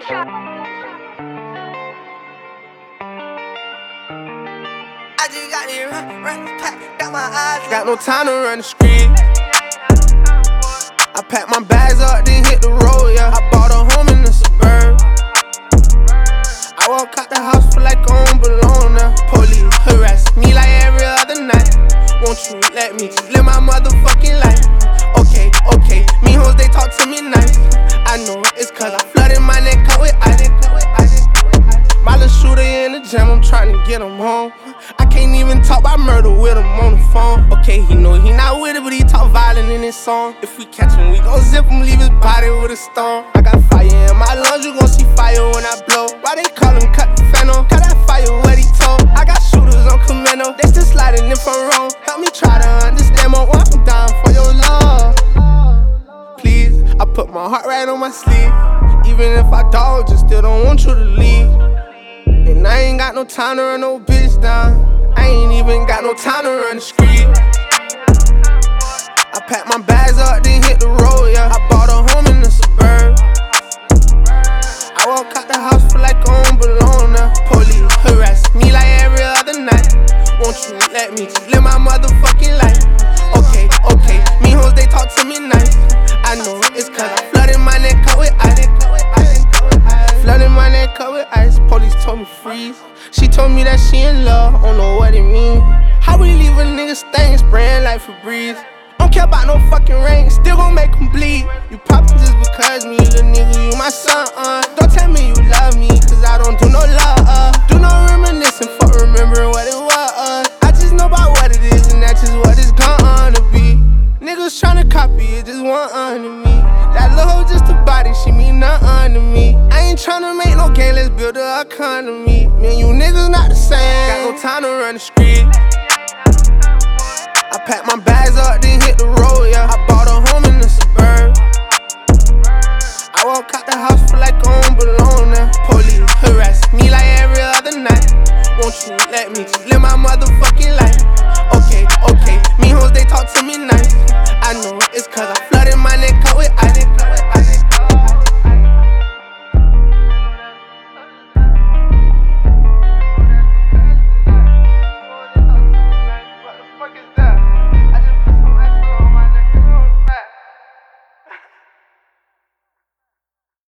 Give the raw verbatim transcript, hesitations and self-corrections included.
I just got it run, run, pack, got my eyes. Got no time to run the street. I packed my bags up, then hit the road, yeah. I bought a home in the suburb. I walk out the house, feel like I don't belong there. Police harass me like every other night. Won't you let me just live my motherfucking life? Okay, okay, me hoes, they talk to me nice. I know it's cause I flooded my neck out with ice. My little shooter in the gym, I'm trying to get him home. I can't even talk about murder with him on the phone. Okay, he know he not with it, but he talk violent in his song. If we catch him, we gon' zip him, leave his body with a stone. I got fire in my lungs, you gon' see fire when I blow. Why they call him cut the fennel? Cut that fire, what he told. I got shooters on commando, they still sliding if I'm wrong. Help me try to understand my one, I'm down for your love. Please, I put my heart right on my sleeve. Even if I dog, just still don't want you to leave. And I ain't got no time to run no bitch down. I ain't even got no time to run the street. I packed my bags up, then hit the road, yeah. I bought a home in the suburb. I walk out the house, feel like I don't belong there. Police harass me like every other night. Won't you let me just live my motherfucking life? Okay, okay, me hoes, they talk to me nice. I know it's cause I flooded my neck out with ice. Flooded my neck up with ice, police told me freeze. She told me that she in love, don't know what it mean. How we leave a nigga stain, spraying like Febreze. Don't care about no fucking rain, still gon' make him bleed. You poppin' just because me, little nigga, you my son, uh. Don't tell me you love me, cause I don't do no love, uh. Do no reminiscing, fuck remembering what it was, uh. I just know about what it is, and that's just what it's gonna be. Niggas tryna copy it, just want under me. That little hoe just a body, she mean nothing to me. I ain't tryna make no game, let's build a economy. Me and you niggas not the same, got no time to run the street. I packed my bags up, then hit the road, yeah. I bought a home in the suburb. I walk out the house, feel like I don't belong there. Police harass me like every other night. Won't you let me just live my motherfucking life?